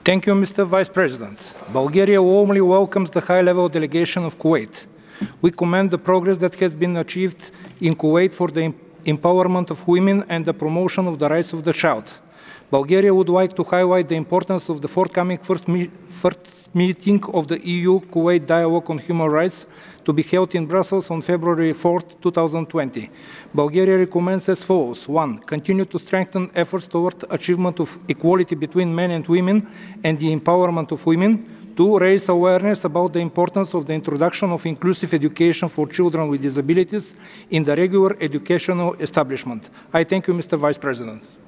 Thank you, Mr. Vice President. Bulgaria warmly welcomes the high-level delegation of Kuwait. We commend the progress that has been achieved in Kuwait for the empowerment of women and the promotion of the rights of the child. Bulgaria would like to highlight the importance of the forthcoming first meeting of the EU-Kuwait Dialogue on Human Rights to be held in Brussels on February 4, 2020. Bulgaria recommends as follows. 1. Continue to strengthen efforts toward achievement of equality between men and women and the empowerment of women. 2. Raise awareness about the importance of the introduction of inclusive education for children with disabilities in the regular educational establishment. I thank you, Mr. Vice President.